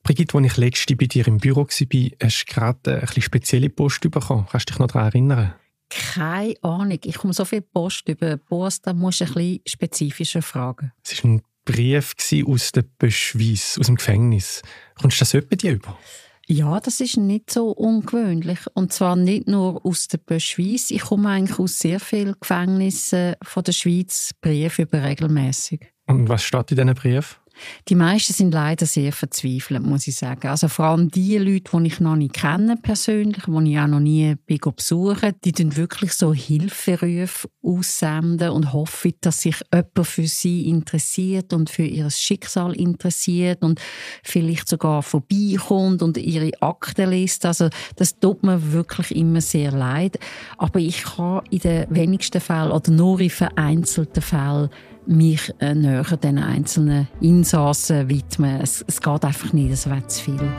Brigitte, als ich letzte bei dir im Büro war, hast du gerade eine spezielle Post bekommen. Kannst du dich noch daran erinnern? Keine Ahnung. Ich komme so viel Post über Post, da musst du ein bisschen spezifischer fragen. Es war ein Brief aus der Beschweiss, aus dem Gefängnis. Kommst du das etwa dir über? Ja, das ist nicht so ungewöhnlich. Und zwar nicht nur aus der Beschweiss. Ich komme eigentlich aus sehr vielen Gefängnissen von der Schweiz Briefe über regelmäßig. Und was steht in diesen Briefen? Die meisten sind leider sehr verzweifelt, muss ich sagen. Also vor allem die Leute, die ich noch nicht kenne persönlich, die ich auch noch nie besuche, die tun wirklich so Hilferufe aussenden und hoffen, dass sich jemand für sie interessiert und für ihr Schicksal interessiert und vielleicht sogar vorbeikommt und ihre Akten liest. Also das tut mir wirklich immer sehr leid. Aber ich kann in den wenigsten Fällen oder nur in vereinzelten Fällen mich näher den einzelnen Insassen widmen. Es geht einfach nicht, es wäre zu viel.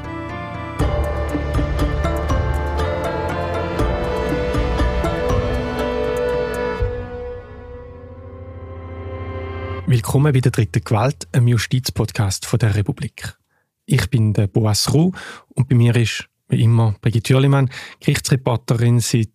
Willkommen bei der dritten Gewalt, einem Justizpodcast von der Republik. Ich bin der Boas Ruh und bei mir ist, wie immer, Brigitte Thürlimann, Gerichtsreporterin seit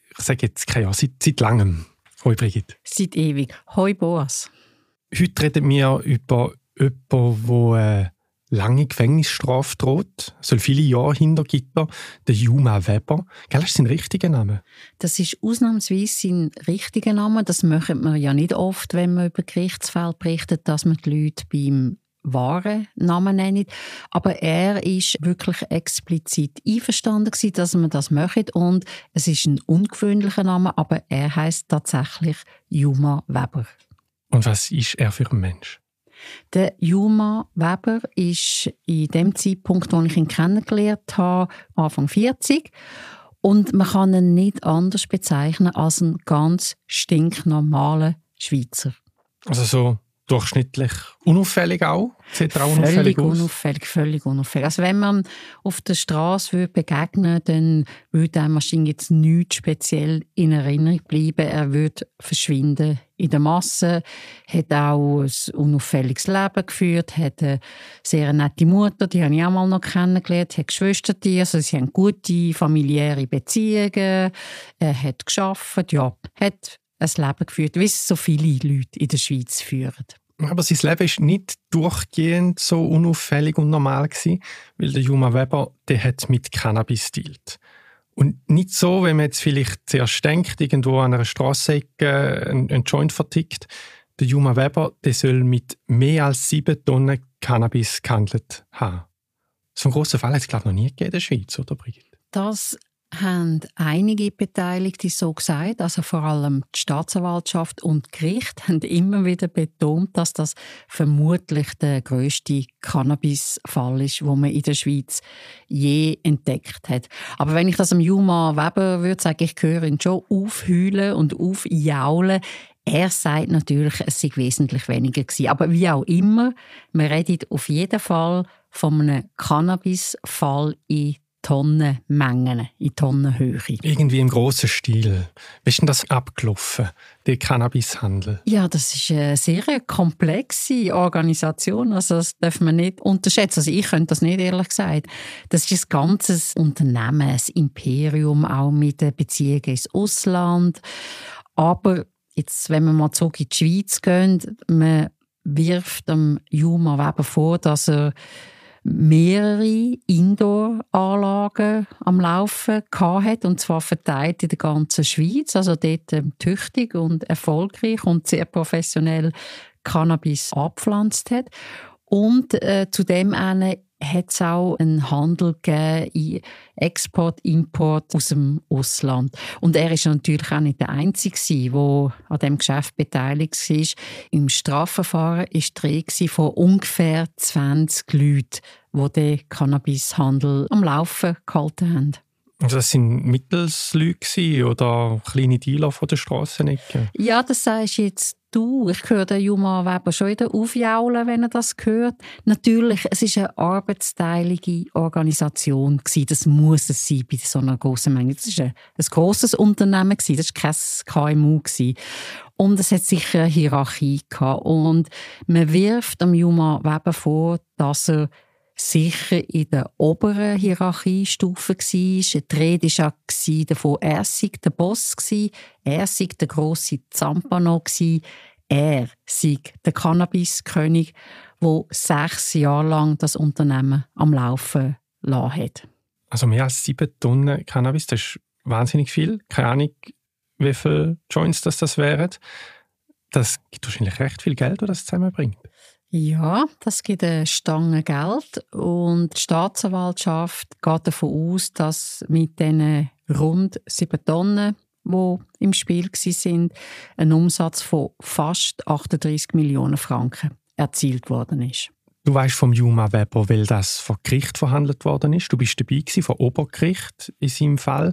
langem. Hoi Brigitte. Seit ewig. Hoi Boas. Heute reden wir über jemanden, der eine lange Gefängnisstrafe droht, soll viele Jahre hinter Gitter, der Juma Weber. Gell, ist sein richtiger Name? Das ist ausnahmsweise sein richtiger Name. Das machen wir ja nicht oft, wenn man über Gerichtsfälle berichtet, dass man die Leute beim wahren Namen nennen. Aber er ist wirklich explizit einverstanden gewesen, dass man das machen. Und es ist ein ungewöhnlicher Name, aber er heisst tatsächlich Juma Weber. Und was ist er für ein Mensch? Der Juma Weber ist in dem Zeitpunkt, als ich ihn kennengelernt habe, Anfang 40. Und man kann ihn nicht anders bezeichnen als einen ganz stinknormalen Schweizer. Also so durchschnittlich unauffällig auch? Sieht er auch unauffällig aus? Völlig unauffällig. Also wenn man auf der Straße begegnen würde, dann würde einem wahrscheinlich jetzt nichts speziell in Erinnerung bleiben. Er würde verschwinden in der Masse, hat auch ein unauffälliges Leben geführt, hat eine sehr nette Mutter, die habe ich auch mal noch kennengelernt, hat Geschwister, also sie haben gute familiäre Beziehungen, er hat gearbeitet, ja, hat ein Leben geführt, wie es so viele Leute in der Schweiz führen. Aber sein Leben war nicht durchgehend so unauffällig und normal gewesen, weil der Juma Weber, der hat mit Cannabis dealt. Und nicht so, wenn man jetzt vielleicht zuerst denkt, irgendwo an einer Strassenecke ein Joint vertickt. Der Juma Weber, der soll mit mehr als 7 Tonnen Cannabis gehandelt haben. So einen grossen Fall hat es, glaube ich, noch nie gegeben in der Schweiz, oder Brigitte? Das haben einige Beteiligte so gesagt, also vor allem die Staatsanwaltschaft und die Gerichte haben immer wieder betont, dass das vermutlich der grösste Cannabis-Fall ist, den man in der Schweiz je entdeckt hat. Aber wenn ich das am Juma Weber würde sagen, ich höre ihn schon aufheulen und aufjaulen. Er sagt natürlich, es sei wesentlich weniger gewesen. Aber wie auch immer, man redet auf jeden Fall von einem Cannabis-Fall in Tonnenmengen, in Tonnenhöhe. Irgendwie im grossen Stil. Wie ist denn das abgelaufen, der Cannabishandel? Ja, das ist eine sehr komplexe Organisation. Also das darf man nicht unterschätzen. Also ich könnte das nicht, ehrlich gesagt. Das ist ein ganzes Unternehmen, ein Imperium, auch mit den Beziehungen ins Ausland. Aber jetzt, wenn wir mal zurück in die Schweiz gehen, man wirft dem Juma Weber vor, dass er mehrere Indoor-Anlagen am Laufen hatte, und zwar verteilt in der ganzen Schweiz. Also dort tüchtig und erfolgreich und sehr professionell Cannabis abgepflanzt hat. Und zudem hat es auch einen Handel gegeben in Export, Import aus dem Ausland. Und er ist natürlich auch nicht der Einzige, der an diesem Geschäft beteiligt war. Im Strafverfahren war die Rede von ungefähr 20 Leuten, die den Cannabishandel am Laufen gehalten haben. Also das sind Mittelsleute oder kleine Dealer von der Strassenecke? Ja, das sagst jetzt du. Ich höre den Juma Weber schon wieder aufjaulen, wenn er das hört. Natürlich, es war eine arbeitsteilige Organisation. Das muss es sein bei so einer grossen Menge. Das war ein grosses Unternehmen. Das war kein KMU. Und es hat sicher eine Hierarchie gehabt. Und man wirft dem Juma Weber vor, dass er sicher in der oberen Hierarchiestufe war. Die Rede war auch davon, er sei der Boss, er sei der grosse Zampano, er sei der Cannabiskönig, der 6 Jahre lang das Unternehmen am Laufen gelassen hat. Also mehr als 7 Tonnen Cannabis, das ist wahnsinnig viel. Keine Ahnung, wie viele Joints das wären. Das gibt wahrscheinlich recht viel Geld, das zusammenbringt. Ja, das gibt eine Stange Geld und die Staatsanwaltschaft geht davon aus, dass mit diesen rund 7 Tonnen, die im Spiel waren, ein Umsatz von fast 38 Millionen Franken erzielt worden ist. Du weißt vom Juma Weber, weil das vor Gericht verhandelt worden ist. Du bist dabei gewesen, vor Obergericht in seinem Fall.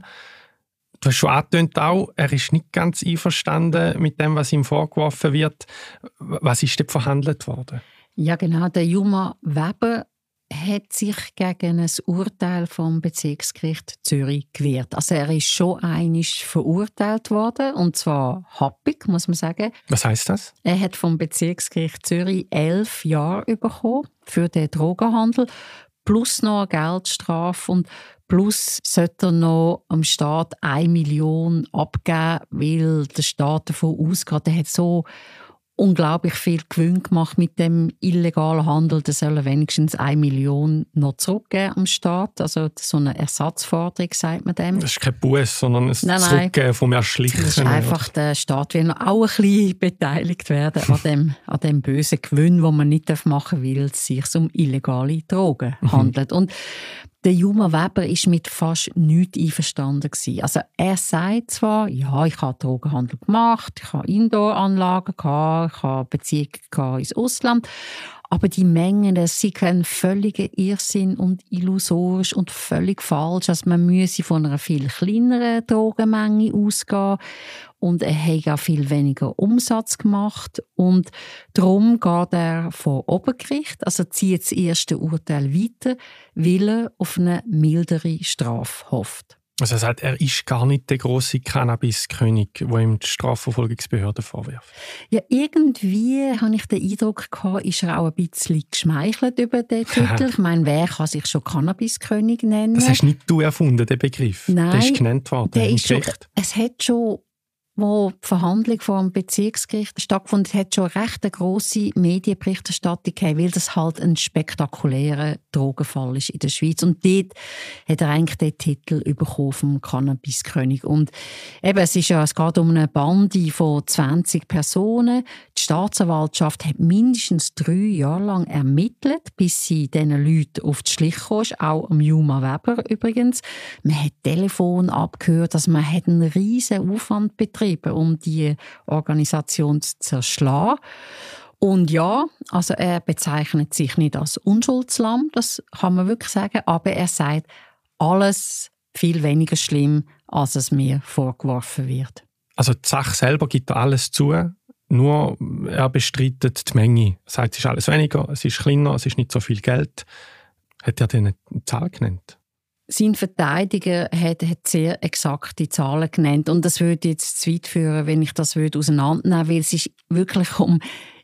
Du hast schon angetönt auch, er ist nicht ganz einverstanden mit dem, was ihm vorgeworfen wird. Was ist dort verhandelt worden? Ja, genau. Der Juma Weber hat sich gegen ein Urteil vom Bezirksgericht Zürich gewehrt. Also er ist schon einmal verurteilt worden, und zwar happig, muss man sagen. Was heisst das? Er hat vom Bezirksgericht Zürich 11 Jahre bekommen für den Drogenhandel, plus noch eine Geldstrafe und plus sollte er noch am Staat 1 Million abgeben, weil der Staat davon ausgeht, er hat so unglaublich viel Gewinn gemacht mit dem illegalen Handel. Der soll wenigstens 1 Million noch zurückgeben am Staat. Also so eine Ersatzforderung, sagt man dem. Das ist kein Buß, sondern ein Zurückgeben vom Erschlichen. Das ist einfach, der Staat will noch auch ein bisschen beteiligt werden an dem bösen Gewinn, den man nicht machen darf, weil es sich um illegale Drogen handelt. Und der Juma Weber war mit fast nichts einverstanden. Also er sagt zwar, ja, ich habe Drogenhandel gemacht, ich habe Indoor-Anlagen gehabt, ich habe Beziehungen ins Ausland, aber die Mengen, das sind völliger Irrsinn und illusorisch und völlig falsch. Also man müsse von einer viel kleineren Drogenmenge ausgehen und er hat auch viel weniger Umsatz gemacht und darum geht er vor Obergericht, also zieht das erste Urteil weiter, weil er auf eine mildere Strafe hofft. Also er sagt, er ist gar nicht der grosse Cannabis-König, der ihm die Strafverfolgungsbehörden vorwirft. Ja, irgendwie habe ich den Eindruck gehabt, ist er auch ein bisschen geschmeichelt über den Titel. Ich meine, wer kann sich schon Cannabis-König nennen? Das hast nicht du erfunden, den Begriff. Nein, der ist genannt worden im Gericht. Es hat schon, wo die Verhandlung vor dem Bezirksgericht stattgefunden hat, schon recht eine grosse Medienberichterstattung gegeben, weil das halt ein spektakulärer Drogenfall ist in der Schweiz. Und dort hat er eigentlich den Titel bekommen vom Cannabiskönig. Und eben, es geht um eine Bande von 20 Personen. Die Staatsanwaltschaft hat mindestens 3 Jahre lang ermittelt, bis sie diesen Leuten auf die Schliche kam, auch am Juma Weber übrigens. Man hat Telefon abgehört, also man hat einen riesen Aufwand betrieben, um die Organisation zu zerschlagen. Und ja, also er bezeichnet sich nicht als Unschuldslamm, das kann man wirklich sagen, aber er sagt, alles viel weniger schlimm, als es mir vorgeworfen wird. Also die Sache selber gibt alles zu, nur er bestreitet die Menge. Er sagt, es ist alles weniger, es ist kleiner, es ist nicht so viel Geld. Hat er denn eine Zahl genannt? Sein Verteidiger hat sehr exakte Zahlen genannt. Und das würde jetzt zu weit führen, wenn ich das auseinandernehmen würde, weil es ist wirklich um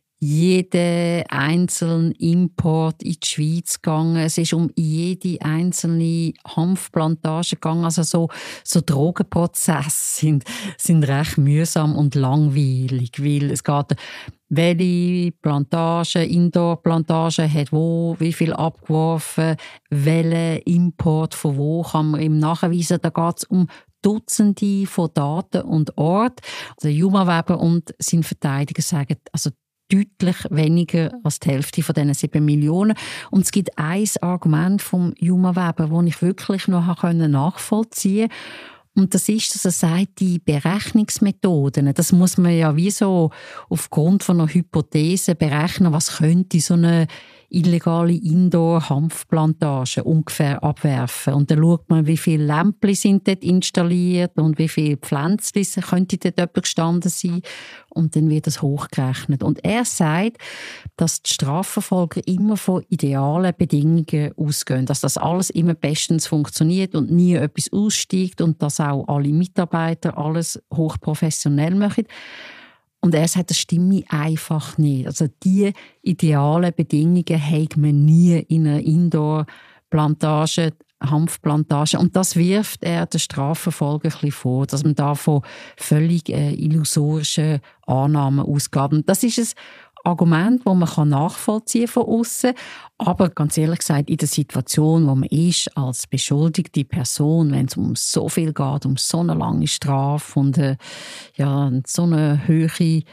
jeden einzelnen Import in die Schweiz gegangen. Es ist um jede einzelne Hanfplantage gegangen. Also so Drogenprozesse sind recht mühsam und langweilig, weil es geht, welche Plantage, Indoor-Plantage hat wie viel abgeworfen, welcher Import von wo kann man ihm nachweisen. Da geht es um Dutzende von Daten und Orten. Also Juma Weber und sein Verteidiger sagen, also deutlich weniger als die Hälfte von diesen 7 Millionen. Und es gibt ein Argument vom Juma Weber, das ich wirklich noch nachvollziehen konnte. Und das ist, dass er sagt, die Berechnungsmethoden, das muss man ja wie so aufgrund von einer Hypothese berechnen, was könnte so eine illegale Indoor-Hanfplantage ungefähr abwerfen. Und dann schaut man, wie viele Lämpchen sind dort installiert und wie viele Pflänzchen könnte dort gestanden sein. Und dann wird das hochgerechnet. Und er sagt, dass die Strafverfolger immer von idealen Bedingungen ausgehen, dass das alles immer bestens funktioniert und nie etwas aussteigt und dass auch alle Mitarbeiter alles hochprofessionell machen. Und er sagt, das stimme einfach nicht. Also die idealen Bedingungen hat man nie in einer Indoor-Plantage, Hanfplantage. Und das wirft er den Strafverfolger ein bisschen vor, dass man da von völlig illusorischen Annahmen ausgeht. Und das ist ein Argument, das man nachvollziehen kann von außen. Aber ganz ehrlich gesagt, in der Situation, wo man ist, als beschuldigte Person, wenn es um so viel geht, um so eine lange Strafe und so eine hohe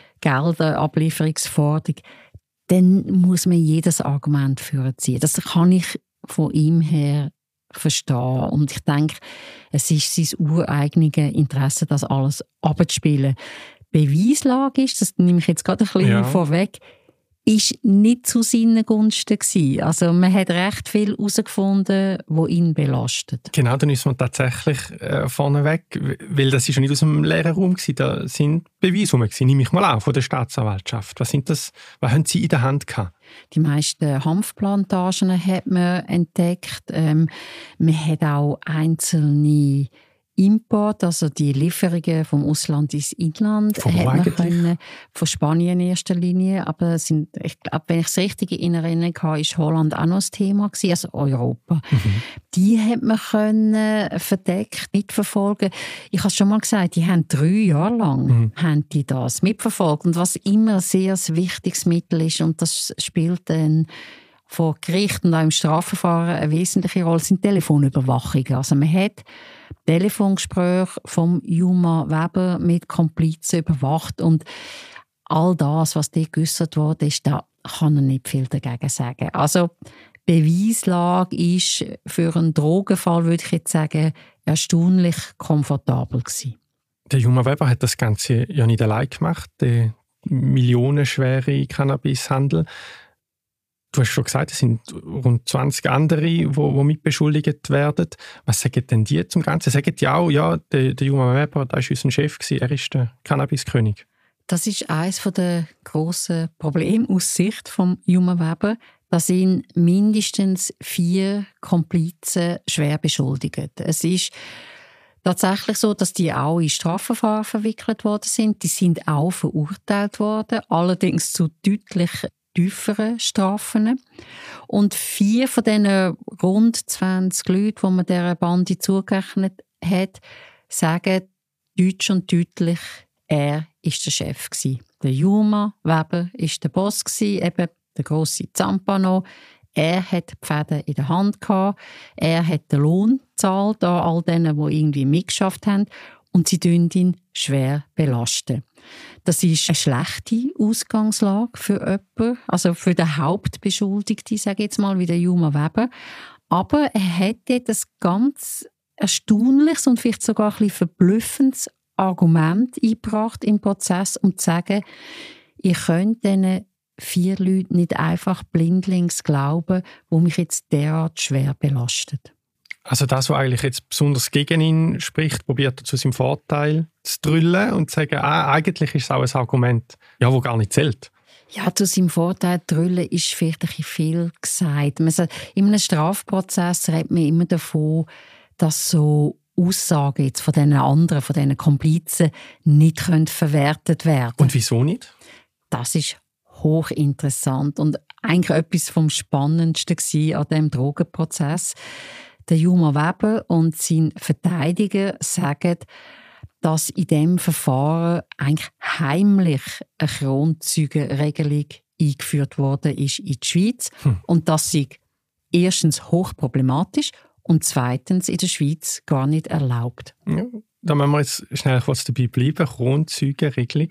Gelderablieferungsforderung, dann muss man jedes Argument vorziehen. Das kann ich von ihm her verstehen. Und ich denke, es ist sein ureigenes Interesse, das alles abzuspielen. Beweislage ist, das nehme ich jetzt gerade ein bisschen vorweg, ist nicht zu seinen Gunsten gewesen. Also man hat recht viel herausgefunden, was ihn belastet. Genau, dann ist man tatsächlich vorneweg, weil das ist ja nicht aus dem leeren Raum gewesen, da sind Beweise rum gewesen, nehme ich mal an, von der Staatsanwaltschaft. Was haben Sie in der Hand gehabt? Die meisten Hanfplantagen hat man entdeckt. Man hat auch einzelne Import, also die Lieferungen vom Ausland ins Inland, von hat man können, von Spanien in erster Linie, aber ich glaube, wenn ich es richtig in Erinnerung habe, ist Holland auch noch ein Thema gewesen, also Europa. Die hat man können verdeckt mitverfolgen. Ich habe schon mal gesagt, die haben 3 Jahre lang haben die das mitverfolgt, und was immer ein sehr wichtiges Mittel ist, und das spielt dann vor Gericht und auch im Strafverfahren eine wesentliche Rolle, sind Telefonüberwachungen. Also man hat Telefongespräche vom Juma Weber mit Komplizen überwacht, und all das, was dort geäussert wurde, da kann er nicht viel dagegen sagen. Also Beweislage ist für einen Drogenfall, würde ich jetzt sagen, erstaunlich komfortabel gewesen. Der Juma Weber hat das Ganze ja nicht allein gemacht, der millionenschwere Cannabishandel. Du hast schon gesagt, es sind rund 20 andere, die mitbeschuldigt werden. Was sagen denn die zum Ganzen? Sagen die auch, ja, der Juma Weber, der war unser Chef, er ist der Cannabiskönig? Das ist eines der grossen Probleme aus Sicht von Juma Weber. Da sind mindestens 4 Komplizen schwer beschuldigt. Es ist tatsächlich so, dass die auch in Strafverfahren verwickelt worden sind. Die sind auch verurteilt worden, allerdings zu deutlich tieferen Strafen. Und 4 von diesen rund 20 Leuten, die man dieser Bande zugerechnet hat, sagen deutsch und deutlich, er war der Chef gewesen. Der Juma Weber war der Boss gewesen, eben der grosse Zampano. Er hat die Fäden in der Hand gehabt. Er hat den Lohn gezahlt an all denen, die irgendwie mitgeschafft haben. Und sie belasten ihn schwer belasten. Das ist eine schlechte Ausgangslage für jemanden, also für den Hauptbeschuldigten, sage ich jetzt mal, wie der Juma Weber. Aber er hat dort ein ganz erstaunliches und vielleicht sogar ein bisschen verblüffendes Argument eingebracht im Prozess, um zu sagen, ich könnte diesen 4 Leuten nicht einfach blindlings glauben, die mich jetzt derart schwer belastet. Also das, was eigentlich jetzt besonders gegen ihn spricht, probiert er zu seinem Vorteil zu drüllen und zu sagen, eigentlich ist es auch ein Argument, ja, das gar nicht zählt. Ja, zu seinem Vorteil drüllen ist vielleicht ein bisschen viel gesagt. In einem Strafprozess redet man immer davon, dass so Aussagen jetzt von diesen anderen, von diesen Komplizen nicht verwertet werden können. Und wieso nicht? Das ist hochinteressant und eigentlich etwas vom Spannendsten an diesem Drogenprozess. Der Juma Weber und sein Verteidiger sagen, dass in diesem Verfahren eigentlich heimlich eine Kronzeugenregelung eingeführt worden ist in die Schweiz. Und das ist erstens hochproblematisch und zweitens in der Schweiz gar nicht erlaubt. Ja, da müssen wir jetzt schnell kurz dabei bleiben. Kronzeugenregelung,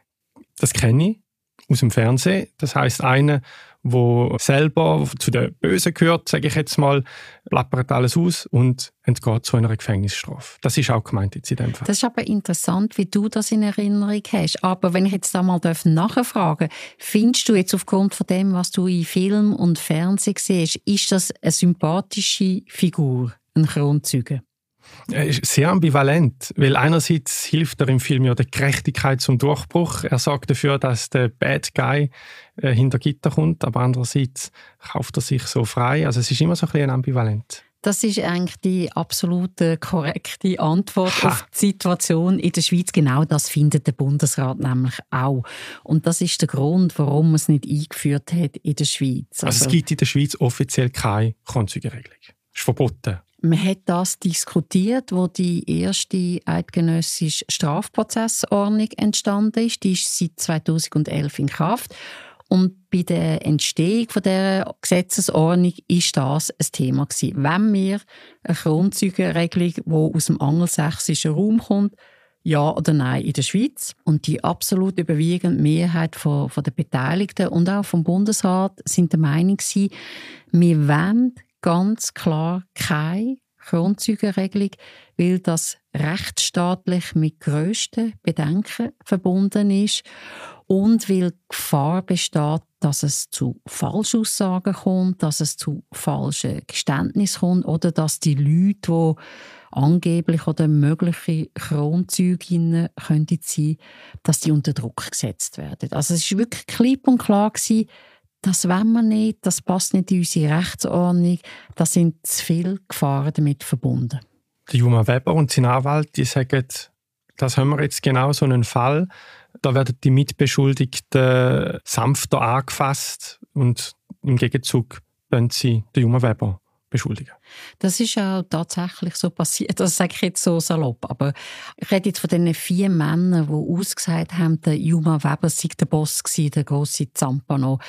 das kenne ich aus dem Fernsehen. Das heisst, einer, der selber zu den Bösen gehört, sage ich jetzt mal, plappert alles aus und entgeht zu einer Gefängnisstrafe. Das ist auch gemeint jetzt in dem Fall. Das ist aber interessant, wie du das in Erinnerung hast. Aber wenn ich jetzt da mal nachfragen darf, findest du jetzt aufgrund von dem, was du in Film und Fernsehen siehst, ist das eine sympathische Figur, ein Kronzeuge? Er ist sehr ambivalent, weil einerseits hilft er im Film ja der Gerechtigkeit zum Durchbruch. Er sorgt dafür, dass der Bad Guy hinter Gitter kommt, aber andererseits kauft er sich so frei. Also es ist immer so ein bisschen ambivalent. Das ist eigentlich die absolut korrekte Antwort auf die Situation in der Schweiz. Genau das findet der Bundesrat nämlich auch. Und das ist der Grund, warum man es nicht eingeführt hat in der Schweiz. Also es gibt in der Schweiz offiziell keine Kronzeugenregelung. Das ist verboten. Man hat das diskutiert, wo die erste eidgenössische Strafprozessordnung entstanden ist. Die ist seit 2011 in Kraft. Und bei der Entstehung dieser Gesetzesordnung war das ein Thema gewesen. Wenn wir eine Kronzeugenregelung, die aus dem angelsächsischen Raum kommt, ja oder nein in der Schweiz? Und die absolut überwiegende Mehrheit von der Beteiligten und auch vom Bundesrat sind der Meinung gewesen, wir wollen ganz klar keine Kronzeugenregelung, weil das rechtsstaatlich mit grössten Bedenken verbunden ist und weil Gefahr besteht, dass es zu Falschaussagen kommt, dass es zu falschen Geständnissen kommt oder dass die Leute, die angeblich oder mögliche Kronzeuginnen könnten sein, dass die unter Druck gesetzt werden. Also es war wirklich klipp und klar gewesen, das wollen wir nicht, das passt nicht in unsere Rechtsordnung, da sind zu viele Gefahren damit verbunden. Der Juma Weber und sein Anwalt, die sagen, das haben wir jetzt genau so einen Fall, da werden die Mitbeschuldigten sanfter angefasst und im Gegenzug können sie den Juma Weber beschuldigen. Das ist auch tatsächlich so passiert. Das sage ich jetzt so salopp. Aber ich rede jetzt von den 4 Männern, die ausgesagt haben, der Juma Weber sei der Boss gewesen, der grosse Zampano.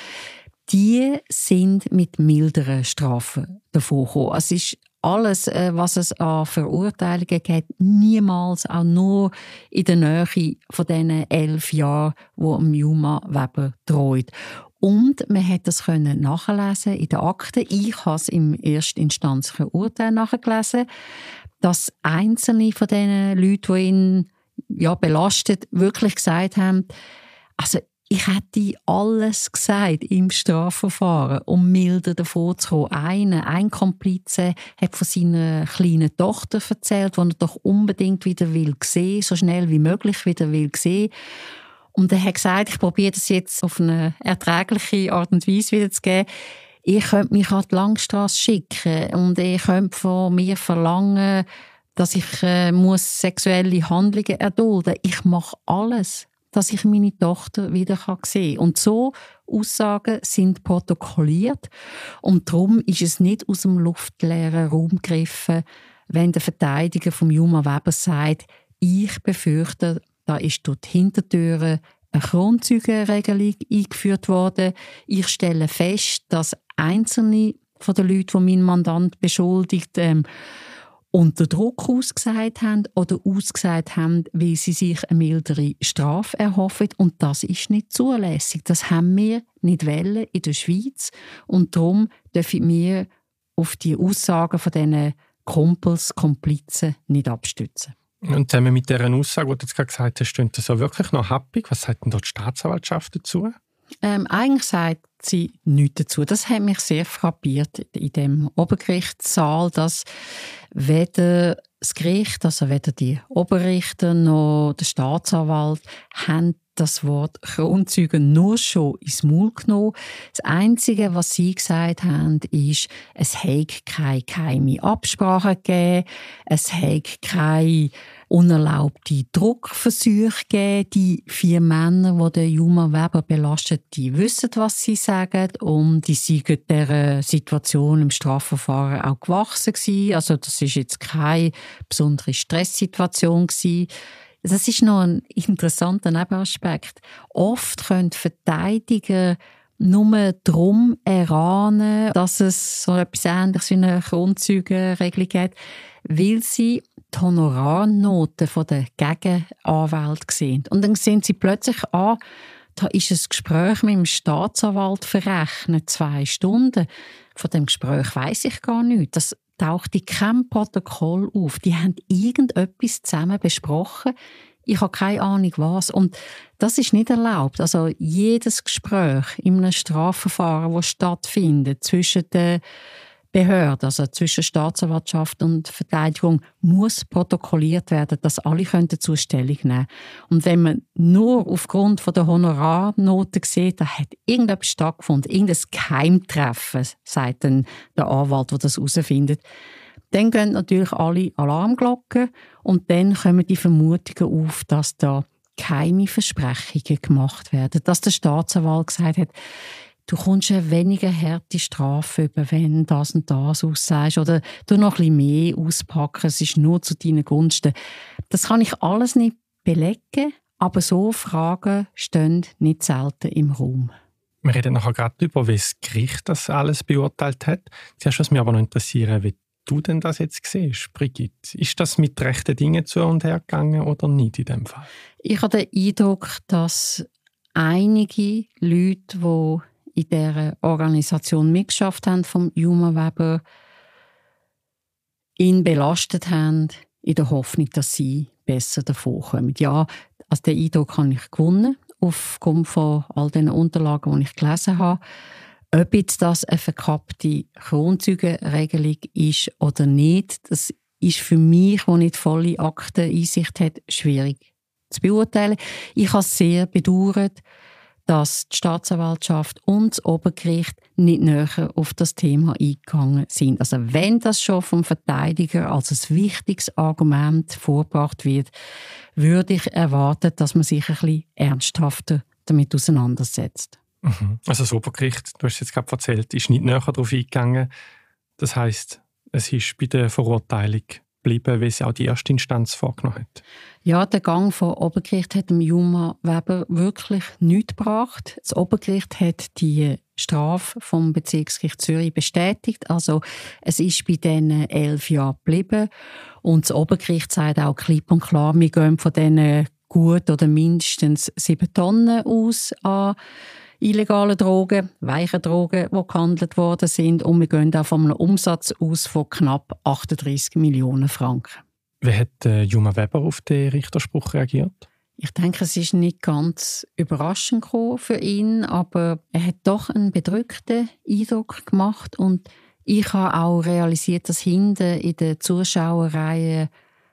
Die sind mit milderen Strafen davon gekommen. Es ist alles, was es an Verurteilungen gibt, niemals auch nur in der Nähe von diesen 11 Jahren, die Juma Weber droht. Und man hat das nachlesen in den Akten. Ich habe es im erstinstanzlichen Urteil nachgelesen, dass einzelne von diesen Leuten, die ihn belastet, wirklich gesagt haben, also ich hätte alles gesagt im Strafverfahren, um milder davon zu kommen. Ein Komplize hat von seiner kleinen Tochter erzählt, die er doch unbedingt wieder sehen will, so schnell wie möglich wieder sehen. Und er hat gesagt, ich probiere das jetzt auf eine erträgliche Art und Weise wiederzugeben. Ihr könnt mich an die Langstrasse schicken und ihr könnt von mir verlangen, dass ich sexuelle Handlungen erdulden muss. Ich mache alles, dass ich meine Tochter wieder sehen kann. Und so Aussagen sind protokolliert. Und darum ist es nicht aus dem luftleeren Raum gegriffen, wenn der Verteidiger von Juma Weber sagt, ich befürchte, da ist durch die Hintertüre eine Kronzeugenregelung eingeführt worden. Ich stelle fest, dass einzelne von den Leuten, die mein Mandant beschuldigt, unter Druck ausgesagt haben oder ausgesagt haben, weil sie sich eine mildere Strafe erhoffen. Und das ist nicht zulässig. Das haben wir nicht wollen in der Schweiz. Und darum dürfen wir auf die Aussagen von diesen Kumpels, Komplizen nicht abstützen. Und zusammen mit dieser Aussage, die du jetzt gerade gesagt hast, stehen das so wirklich noch happig? Was sagt denn dort die Staatsanwaltschaft dazu? Eigentlich sagt sie nichts dazu. Das hat mich sehr frappiert in dem Obergerichtssaal, dass weder das Gericht, also weder die Oberrichter noch der Staatsanwalt haben das Wort Kronzeugen nur schon ins Maul genommen. Das Einzige, was sie gesagt haben, ist, es hätte keine geheime Absprache gegeben, es hätte keine unerlaubte Druckversuche gegeben. Die 4 Männer, die den Juma Weber belastet, die wissen, was sie sagen und die sind dieser Situation im Strafverfahren auch gewachsen gewesen. Also das ist jetzt keine besondere Stresssituation gewesen. Das ist noch ein interessanter Nebenaspekt. Oft können Verteidiger nur darum erahnen, dass es so etwas Ähnliches wie eine Kronzeugenregelung gibt, weil sie die Honorarnoten der Gegenanwälte sehen. Und dann sehen sie plötzlich an, da ist ein Gespräch mit dem Staatsanwalt verrechnet, 2 Stunden. Von dem Gespräch weiss ich gar nichts. Das taucht in keinem Protokoll auf. Die haben irgendetwas zusammen besprochen. Ich habe keine Ahnung was. Und das ist nicht erlaubt. Also jedes Gespräch in einem Strafverfahren, das stattfindet zwischen den Behörde, also zwischen Staatsanwaltschaft und Verteidigung, muss protokolliert werden, dass alle dazu Stellung nehmen können. Und wenn man nur aufgrund der Honorarnoten sieht, da hat irgendetwas stattgefunden, irgendein Geheimtreffen, sagt dann der Anwalt, der das herausfindet, dann gehen natürlich alle Alarmglocken und dann kommen die Vermutungen auf, dass da geheime Versprechungen gemacht werden, dass der Staatsanwalt gesagt hat, du kommst eine weniger harte Strafe über, wenn das und das aussagst. Oder du noch ein bisschen mehr auspacken, es ist nur zu deinen Gunsten. Das kann ich alles nicht belegen, aber so Fragen stehen nicht selten im Raum. Wir reden nachher gerade darüber, wie das Gericht das alles beurteilt hat. Zuerst würde mich aber noch interessieren, wie du denn das jetzt siehst, Brigitte. Ist das mit rechten Dingen zu und her gegangen oder nicht in dem Fall? Ich habe den Eindruck, dass einige Leute, die in dieser Organisation mitgeschafft haben, vom Juma Weber, ihn belastet haben, in der Hoffnung, dass sie besser davon kommen. Ja, also den Eindruck habe ich gewonnen, aufgrund von all den Unterlagen, die ich gelesen habe. Ob jetzt das eine verkappte Kronzeugenregelung ist oder nicht, das ist für mich, der nicht volle Akteneinsicht hat, schwierig zu beurteilen. Ich habe es sehr bedauert, dass die Staatsanwaltschaft und das Obergericht nicht näher auf das Thema eingegangen sind. Also wenn das schon vom Verteidiger als ein wichtiges Argument vorgebracht wird, würde ich erwarten, dass man sich ein bisschen ernsthafter damit auseinandersetzt. Also das Obergericht, du hast es jetzt gerade erzählt, ist nicht näher darauf eingegangen. Das heisst, es ist bei der Verurteilung geblieben, wie es auch die erste Instanz vorgenommen hat. Ja, der Gang vom Obergericht hat dem Juma Weber wirklich nichts gebracht. Das Obergericht hat die Strafe vom Bezirksgericht Zürich bestätigt. Also es ist bei diesen 11 Jahren geblieben. Und das Obergericht sagt auch klipp und klar, wir gehen von diesen gut oder mindestens 7 Tonnen aus an illegale Drogen, weiche Drogen, die gehandelt worden sind. Und wir gehen auch von einem Umsatz aus von knapp 38 Millionen Franken. Wie hat Juma Weber auf den Richterspruch reagiert? Ich denke, es ist nicht ganz überraschend für ihn, aber er hat doch einen bedrückten Eindruck gemacht. Und ich habe auch realisiert, dass hinten in der Zuschauerreihe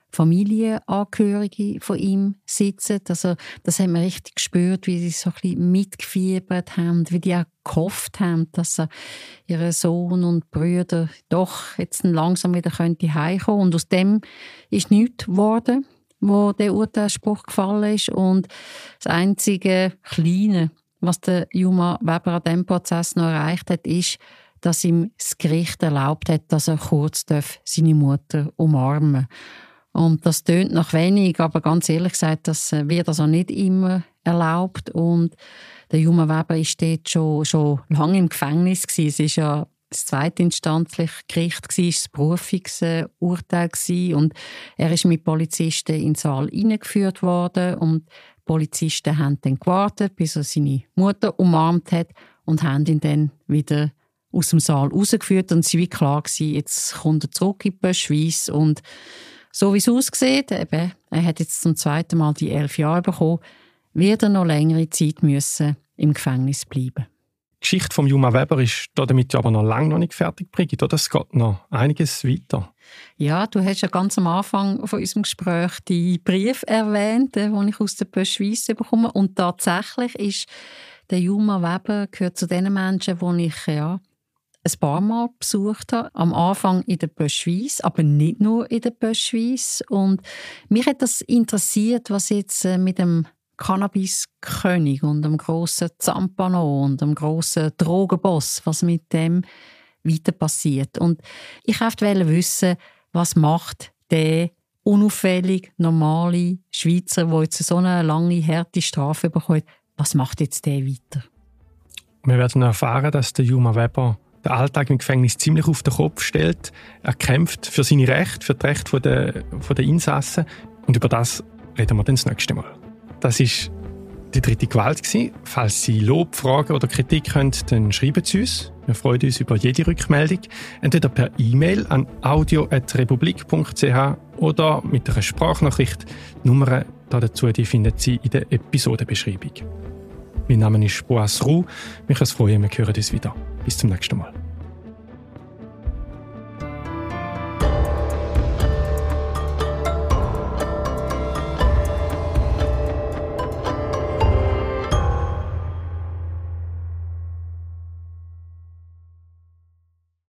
Familienangehörige von ihm sitzen. Also, das haben wir richtig gespürt, wie sie so ein bisschen mitgefiebert haben, wie die auch gehofft haben, dass ihre Sohn und Brüder doch jetzt langsam wieder heimkommen könnten. Und aus dem ist nichts geworden, wo der Urteilsspruch gefallen ist. Und das einzige Kleine, was der Juma Weber an diesem Prozess noch erreicht hat, ist, dass ihm das Gericht erlaubt hat, dass er kurz seine Mutter umarmen darf. Und das tönt nach wenig, aber ganz ehrlich gesagt, das wird also nicht immer erlaubt. Und der Juma Weber war dort schon lange im Gefängnis gewesen. Es war ja das zweitinstanzliche Gericht, das Berufungsurteil gewesen. Und er ist mit Polizisten in den Saal hineingeführt worden. Und die Polizisten haben dann gewartet, bis er seine Mutter umarmt hat und haben ihn dann wieder aus dem Saal rausgeführt. Und es war klar gewesen, jetzt kommt er zurück in die Böschweiss. Und so wie es aussieht, eben, er hat jetzt zum zweiten Mal die 11 Jahre bekommen, wird er noch längere Zeit müssen im Gefängnis bleiben. Die Geschichte von Juma Weber ist damit aber noch lange noch nicht fertig, Brigitte, oder? Es geht noch einiges weiter. Ja, du hast ja ganz am Anfang von unserem Gespräch die Briefe erwähnt, die ich aus der Böschweiss bekomme. Und tatsächlich ist der Juma Weber gehört zu den Menschen, die ich ein paar Mal besucht habe. Am Anfang in der Böschweiss, aber nicht nur in der Böschweiss. Und mich hat das interessiert, was jetzt mit dem Cannabis-König und dem grossen Zampano und dem grossen Drogenboss, was mit dem weiter passiert. Und ich wollte wissen, was macht der unauffällig normale Schweizer, der jetzt so eine lange, harte Strafe bekommt, was macht jetzt der weiter? Wir werden erfahren, dass der Juma Weber den Alltag im Gefängnis ziemlich auf den Kopf stellt. Er kämpft für seine Rechte, für die Rechte der Insassen. Und über das reden wir dann das nächste Mal. Das war die dritte Gewalt. Falls Sie Lob, Fragen oder Kritik haben, dann schreiben Sie uns. Wir freuen uns über jede Rückmeldung. Entweder per E-Mail an audio@republik.ch oder mit einer Sprachnachricht. Die Nummern dazu finden Sie in der Episodenbeschreibung. Mein Name ist Boas Ruh. Mich freuen, wir hören uns wieder. Bis zum nächsten Mal.